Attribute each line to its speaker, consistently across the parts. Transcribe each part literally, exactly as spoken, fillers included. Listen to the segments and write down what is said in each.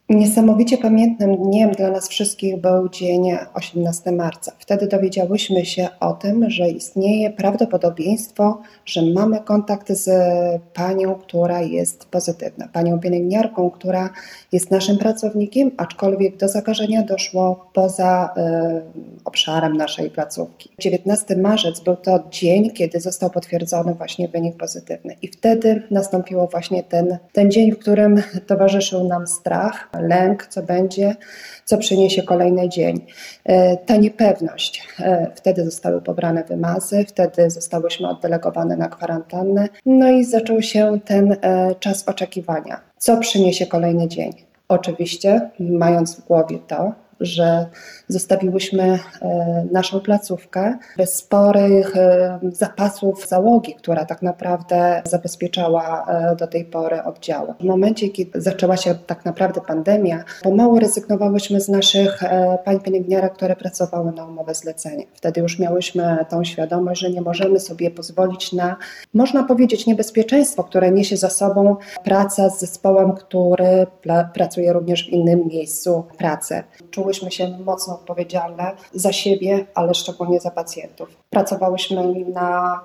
Speaker 1: Niesamowicie pamiętnym dniem dla nas wszystkich był dzień osiemnastego marca. Wtedy dowiedziałyśmy się o tym, że istnieje prawdopodobieństwo, że mamy kontakt z panią, która jest pozytywna, panią pielęgniarką, która jest naszym pracownikiem, aczkolwiek do zakażenia doszło poza y, obszarem naszej placówki. dziewiętnasty marzec był to dzień, kiedy został potwierdzony właśnie wynik pozytywny i wtedy nastąpiło właśnie ten, ten dzień, w którym towarzyszył nam strach, lęk, co będzie, co przyniesie kolejny dzień. Ta niepewność. Wtedy zostały pobrane wymazy, wtedy zostałyśmy oddelegowane na kwarantannę, no i zaczął się ten czas oczekiwania. Co przyniesie kolejny dzień? Oczywiście, mając w głowie to, że zostawiłyśmy naszą placówkę bez sporych zapasów załogi, która tak naprawdę zabezpieczała do tej pory oddziały. W momencie, kiedy zaczęła się tak naprawdę pandemia, pomału rezygnowałyśmy z naszych pań pielęgniarek, które pracowały na umowę zlecenie. Wtedy już miałyśmy tą świadomość, że nie możemy sobie pozwolić na, można powiedzieć, niebezpieczeństwo, które niesie za sobą praca z zespołem, który pracuje również w innym miejscu pracy. Czułyśmy się mocno odpowiedzialne za siebie, ale szczególnie za pacjentów. Pracowałyśmy na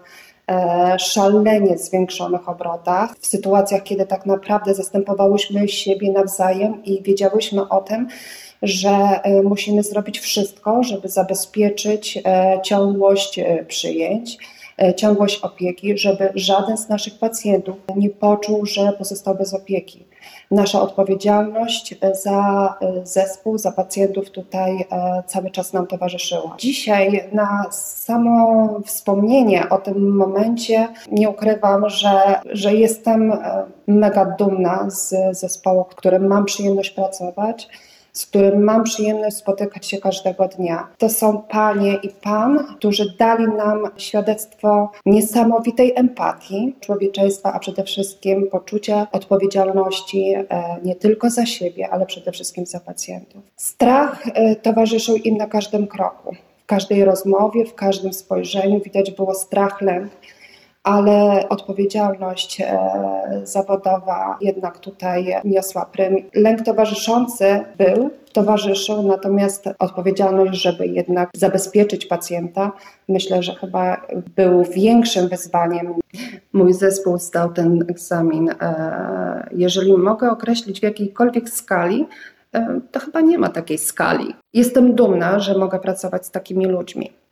Speaker 1: e, szalenie zwiększonych obrotach, w sytuacjach, kiedy tak naprawdę zastępowałyśmy siebie nawzajem i wiedziałyśmy o tym, że e, musimy zrobić wszystko, żeby zabezpieczyć e, ciągłość e, przyjęć, ciągłość opieki, żeby żaden z naszych pacjentów nie poczuł, że pozostał bez opieki. Nasza odpowiedzialność za zespół, za pacjentów tutaj cały czas nam towarzyszyła. Dzisiaj na samo wspomnienie o tym momencie nie ukrywam, że, że jestem mega dumna z zespołu, w którym mam przyjemność pracować, z którym mam przyjemność spotykać się każdego dnia. To są panie i pan, którzy dali nam świadectwo niesamowitej empatii, człowieczeństwa, a przede wszystkim poczucia odpowiedzialności nie tylko za siebie, ale przede wszystkim za pacjentów. Strach towarzyszył im na każdym kroku. W każdej rozmowie, w każdym spojrzeniu widać było strach, lęk, ale odpowiedzialność e, zawodowa jednak tutaj niosła prym. Lęk towarzyszący był, towarzyszył, natomiast odpowiedzialność, żeby jednak zabezpieczyć pacjenta, myślę, że chyba był większym wyzwaniem. Mój zespół zdał ten egzamin. E, jeżeli mogę określić w jakiejkolwiek skali, e, to chyba nie ma takiej skali. Jestem dumna, że mogę pracować z takimi ludźmi.